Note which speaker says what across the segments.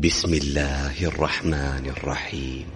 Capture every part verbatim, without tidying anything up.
Speaker 1: بسم الله الرحمن الرحيم.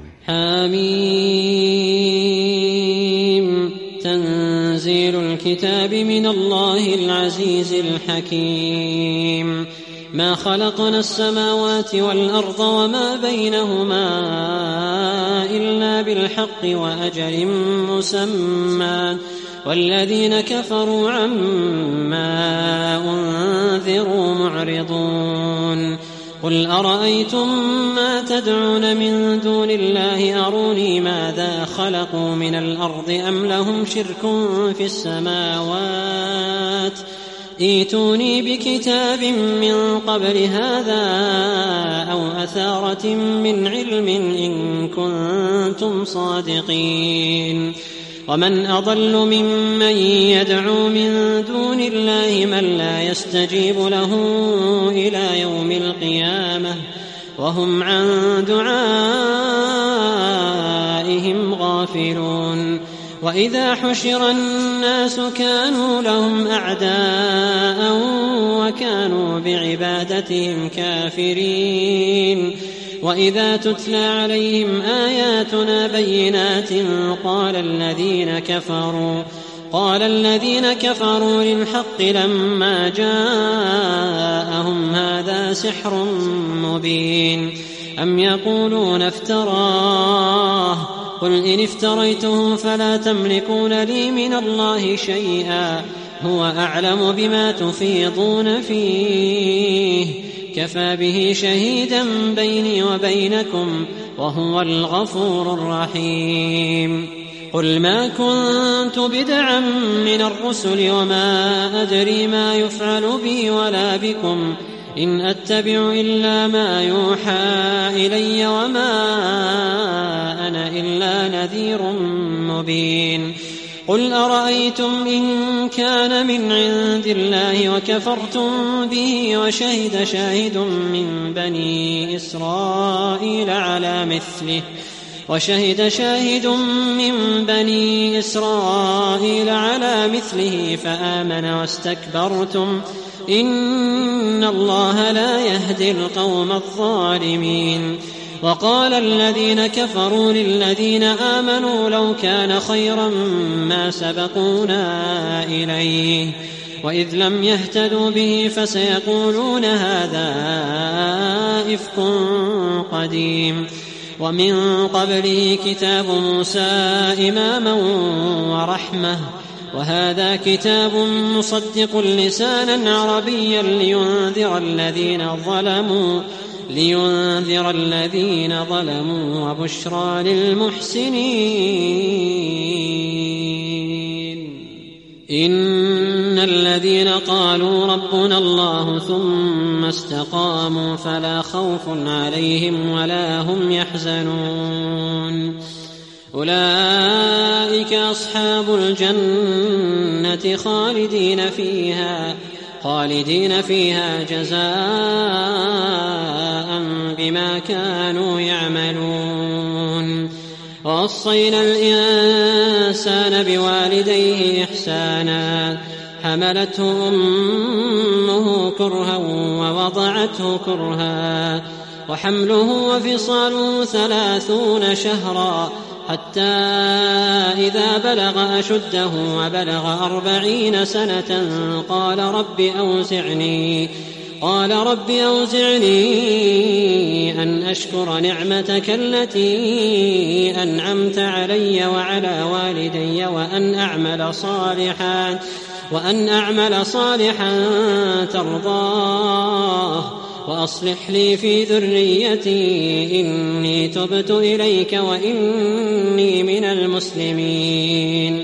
Speaker 2: حميم. تنزيل الكتاب من الله العزيز الحكيم. ما خلقنا السماوات والأرض وما بينهما إلا بالحق وأجل مسمى والذين كفروا عما أنذروا معرضون. قل أرأيتم ما تدعون من دون الله أروني ماذا خلقوا من الأرض أم لهم شرك في السماوات ائتوني بكتاب من قبل هذا أو أثارة من علم إن كنتم صادقين. ومن أضل ممن يدعو من دون الله من لا يستجيب له إلى يوم القيامة وهم عن دعائهم غافلون. وإذا حشر الناس كانوا لهم أعداء وكانوا بعبادتهم كافرين. وإذا تتلى عليهم آياتنا بينات قال الذين كفروا قال الذين كفروا للحق لما جاءهم هذا سحر مبين أم يقولون افتراه قل إن افتريته فلا تملكون لي من الله شيئا هو أعلم بما تفيضون فيه كفى به شهيدا بيني وبينكم وهو الغفور الرحيم. قل ما كنت بدعا من الرسل وما أدري ما يفعل بي ولا بكم إن أتبع إلا ما يوحى إلي وما أنا إلا نذير مبين. قل أرأيتم إن كان من عند الله وكفرتم به وشهد شاهد من بني إسرائيل على مثله وشهد شاهد من بني إسرائيل على مثله فآمن واستكبرتم إن الله لا يهدي القوم الظالمين. وقال الذين كفروا للذين آمنوا لو كان خيرا ما سبقونا إليه وإذ لم يهتدوا به فسيقولون هذا إفك قديم. ومن قبله كتاب موسى إماما ورحمة وهذا كتاب مصدق لسانا عربيا لينذر الذين ظلموا لينذر الذين ظلموا وبشرى للمحسنين. إن الذين قالوا ربنا الله ثم استقاموا فلا خوف عليهم ولا هم يحزنون أولئك أصحاب الجنة خالدين فيها خالدين فيها جزاء بما كانوا يعملون. ووصينا الإنسان بوالديه إحسانا حملته أمه كرها ووضعته كرها وحمله وفصاله ثلاثون شهرا حتى إذا بلغ أشده وبلغ أربعين سنة قال رب أوزعني قال رب أوزعني أن أشكر نعمتك التي أنعمت علي وعلى والدي وأن أعمل صالحا وأن أعمل صالحا ترضاه وأصلح لي في ذريتي إني تبت إليك وإني من المسلمين.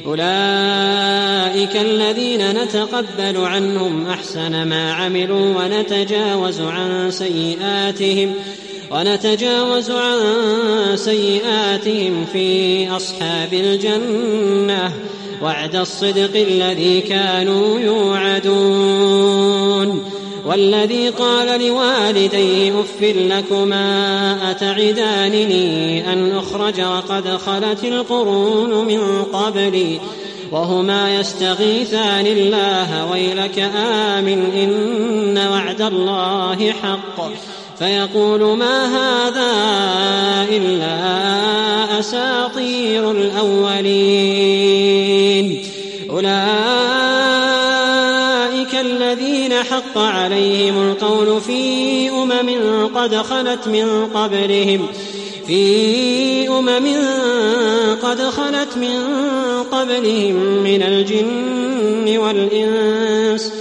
Speaker 2: أولئك الذين نتقبل عنهم أحسن ما عملوا ونتجاوز عن سيئاتهم ونتجاوز عن سيئاتهم في أصحاب الجنة وعد الصدق الذي كانوا يوعدون. والذي قال لوالديه أف لكما أتعدانني أن أخرج وقد خلت القرون من قبلي وهما يستغيثان الله ويلك آمن إن وعد الله حق فيقول ما هذا إلا أساطير الأولين. أولئك الذين حق عليهم القول في أمم قد خلت من قبلهم في أمم قد خلت من قبلهم من الجن والإنس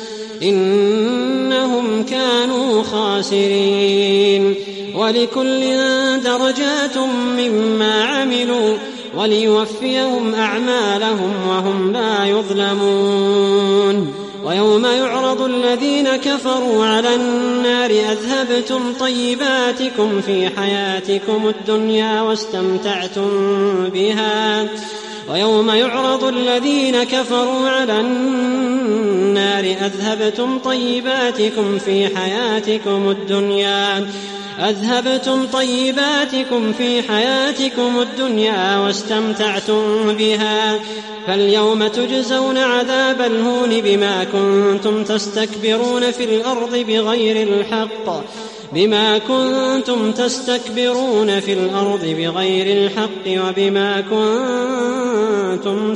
Speaker 2: إنهم كانوا خاسرين. ولكل درجات مما عملوا وليوفيهم أعمالهم وهم لا يظلمون. ويوم يعرض الذين كفروا على النار أذهبتم طيباتكم في حياتكم الدنيا واستمتعتم بها ويوم يعرض الذين كفروا على النار أذهبتم طيباتكم في حياتكم الدنيا أذهبتم طيباتكم في حياتكم الدنيا واستمتعتم بها فاليوم تجزون عذاب الهون بما كنتم تستكبرون في الأرض بغير الحق بما كنتم تستكبرون في الأرض بغير الحق وبما كنتم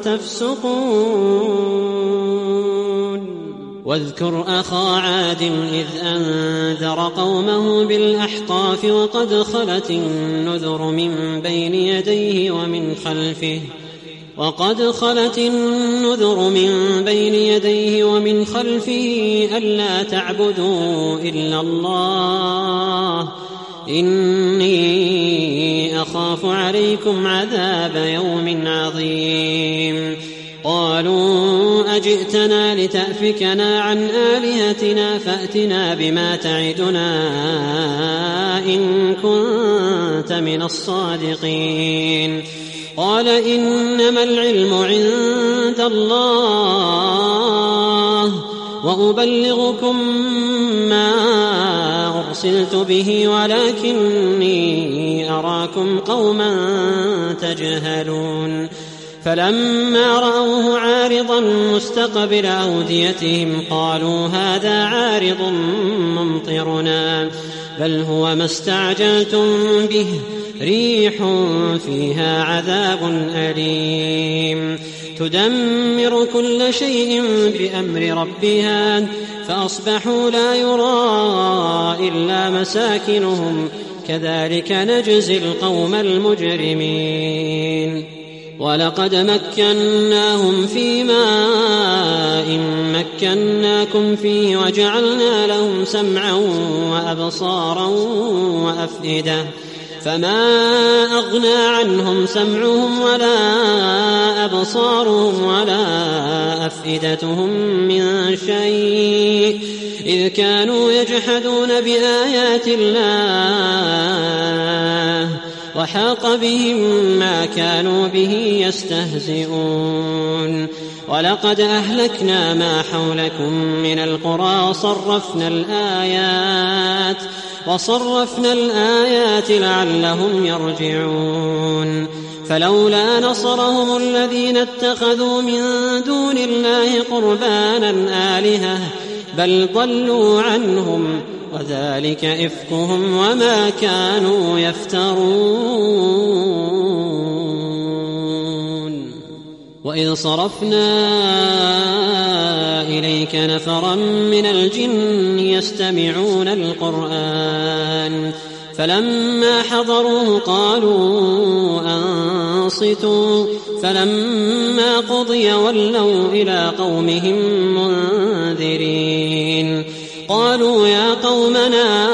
Speaker 2: تفسقون. واذكر أخا عاد إذ أنذر قومه بالأحقاف وقد خلت النذر من بين يديه ومن خلفه وقد خلت النذر من بين يديه ومن خلفه ألا تعبدوا إلا الله إني أخاف عليكم عذاب يوم عظيم. قالوا أجئتنا لتأفكنا عن آلهتنا فأتنا بما تعدنا إن كنت من الصادقين. قال إنما العلم عند الله وأبلغكم ما أرسلت به ولكني أراكم قوما تجهلون. فلما رأوه عارضا مستقبل أوديتهم قالوا هذا عارض ممطرنا بل هو ما استعجلتم به ريح فيها عذاب أليم تدمر كل شيء بأمر ربها فأصبحوا لا يرى إلا مساكنهم كذلك نجزي القوم المجرمين. ولقد مكناهم في ماء مكناكم فيه وجعلنا لهم سمعا وأبصارا وأفئدة فما أغنى عنهم سمعهم ولا أبصارهم ولا أفئدتهم من شيء إذ كانوا يجحدون بآيات الله وحاق بهم ما كانوا به يستهزئون. ولقد أهلكنا ما حولكم من القرى وصرفنا الآيات وصرفنا الآيات لعلهم يرجعون. فلولا نصرهم الذين اتخذوا من دون الله قربانا آلهة بل ضلوا عنهم وذلك إفكهم وما كانوا يفترون. وإذ صرفنا إليك نفرا من الجن يستمعون القرآن فلما حضروه قالوا أنصتوا فلما قضي ولوا إلى قومهم منذرين. قالوا يا قومنا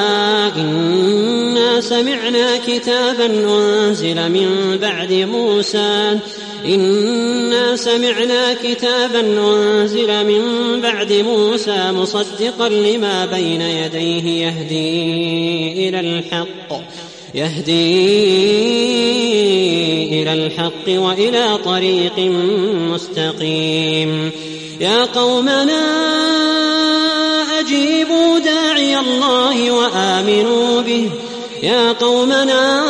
Speaker 2: إنا سمعنا كتابا أنزل من بعد موسى إنا سمعنا كتابا أنزل من بعد موسى مصدقا لما بين يديه يهدي إلى الحق يهدي إلى الحق وإلى طريق مستقيم. يا قومنا أجيبوا داعي الله وآمنوا به يا قومنا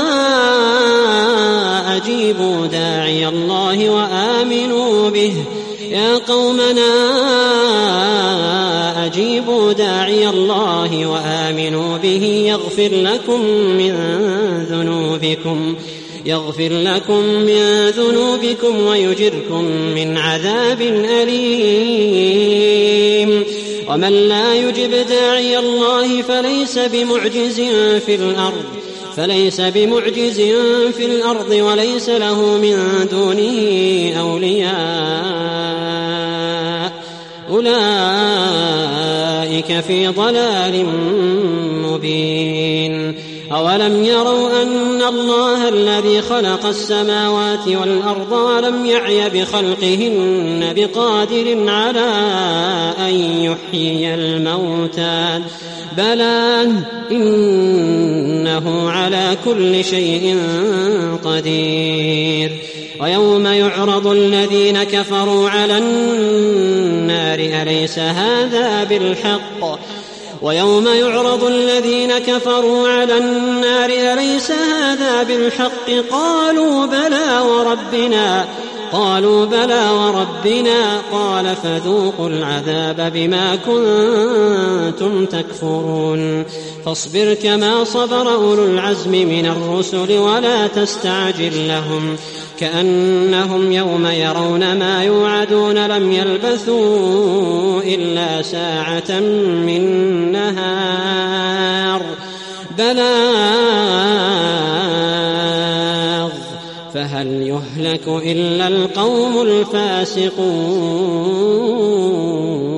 Speaker 2: أجيبوا داعي الله وآمنوا به يا قومنا أجيبوا داعي الله وآمنوا به يغفر لكم من ذنوبكم يغفر لكم من ذنوبكم ويجركم من عذاب أليم. ومن لا يجب داعي الله فليس بمعجز في الأرض فليس بمعجز في الأرض وليس له من دونه أولياء أولئك في ضلال مبين. أولم يروا أن الله الذي خلق السماوات والأرض ولم يعي بخلقهن بقادر على أن يحيي الموتى بلى إنه على كل شيء قدير. ويوم يعرض الذين كفروا على النار أليس هذا بالحق ويوم يعرض الذين كفروا على النار أليس هذا بالحق قالوا بلى وربنا قالوا بلى وربنا قال فذوقوا العذاب بما كنتم تكفرون. فاصبر كما صبر أولو العزم من الرسل ولا تستعجل لهم كأنهم يوم يرون ما يوعدون لم يلبثوا إلا ساعة من نهار بلاغ فهل يهلك إلا القوم الفاسقون.